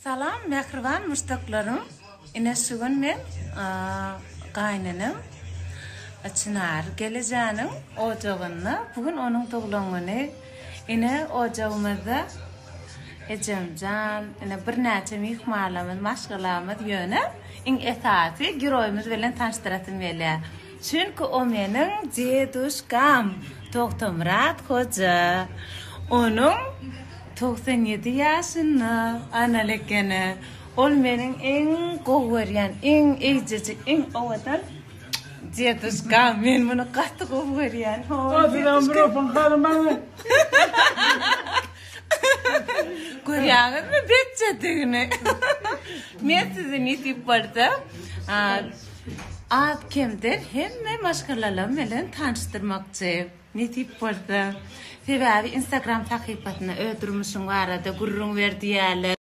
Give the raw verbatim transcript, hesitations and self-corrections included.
Salam, mehriban müştaklarım. Ine sugun men qaynanım. Çınar geleceğinin ocağına. Bugün onun doğulağını. Ine ocağımızda Ecemcan, ine bir neçe mihmalamız, maşgalamız yöne in esası giroyumuz bilen tanıştıratım vele. Çünkü o menin ceduşkam, Toxtamrat Hoca. Onun doksan yedi yaşında analekene. Ol menin en kovariyan, en ejeci, en ovatan ceduşkam. Men bunu qatı kovariyan. Adıdan bir opan kalmanı. Görüyorsunuz mu betçediğini? Men size ne tip vardı? Ad kimdir? Hem maşgalalarım bilen tanıştırmakçı. Ne tip vardı? Sebebi Instagram takipatına öldürmüşsün var arada gururun verdiği yerler.